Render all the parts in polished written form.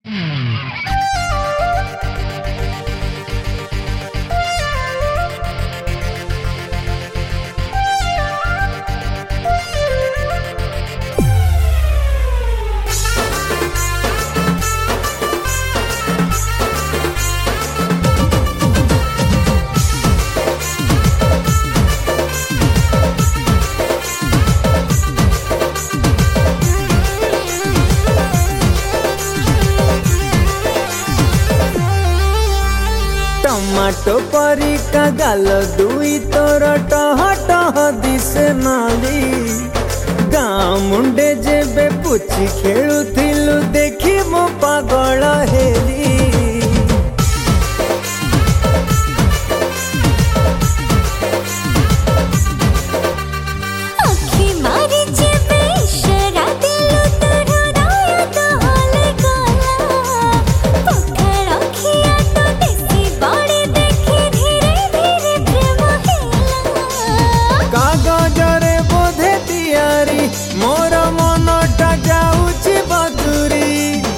Tomato परी का गाल दुई तोर टह टह दिसे नाली गाँ मुंडे जेबे पुची खेलुथिलु देखी मो पागल हेली मोर मनटा जाऊची बदुरी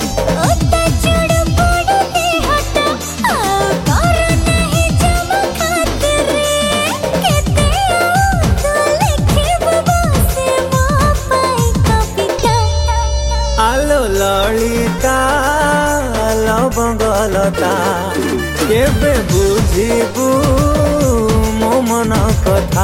आलो ललिता लवंगलता केबे बुझिबु मो मन कथा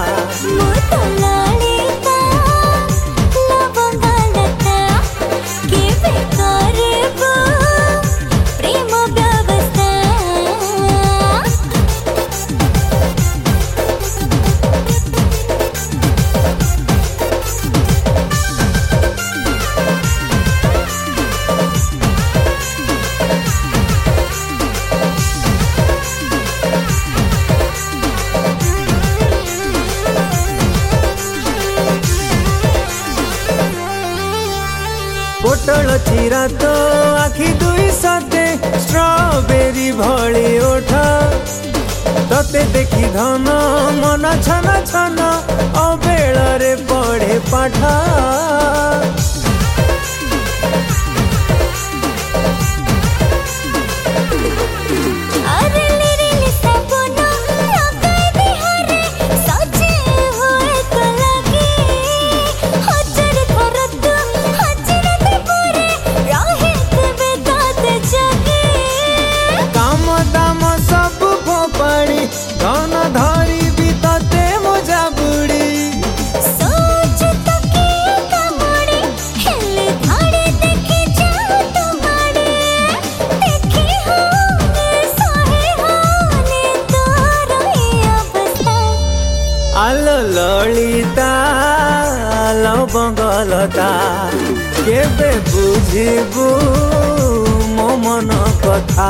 पोटल चिरा तो आखि दुई साथे स्ट्रॉबेरी भली ओठ तते देखी धन मन छन छन अबेल रे पढ़े पाठ धन धरी भी तते मोजा बुड़ी सोच तो के कमड़े हेले धाड़े देखे जाओ तुम्हारे देखे होंगे सहे होने तोरो ये अवस्था आलो ललिता लवंगलता केबे बुझिबु मो मन कथा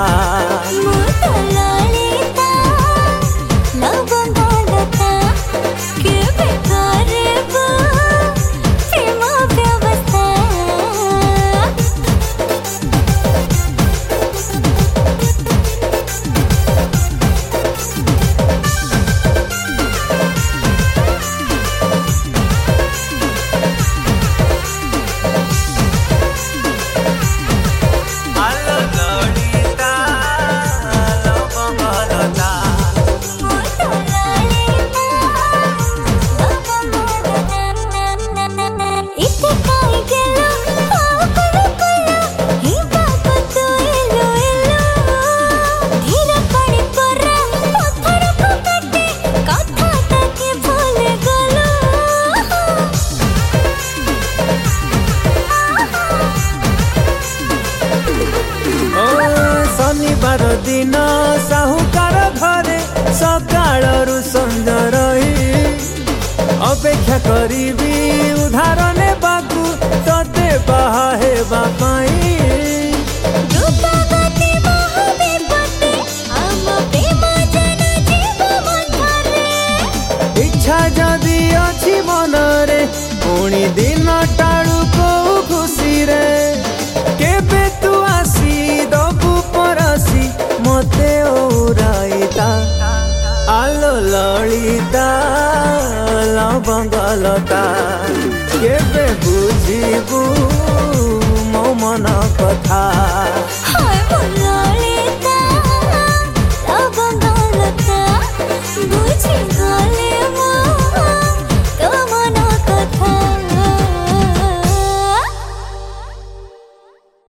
शनिवार दिन साहुकार घरे सकाळरू संज रही अपेक्षा करीबी उधार नेबाकू तते बाहा हेबा पाई इच्छा जदि अछि मनरे पुणी दिन टाळू को खुशी रे केबे तू आसी दबु परसी मते ओराइता आलो ललिता लवंगलता केबे बुझिबु मो मन कथा। हाल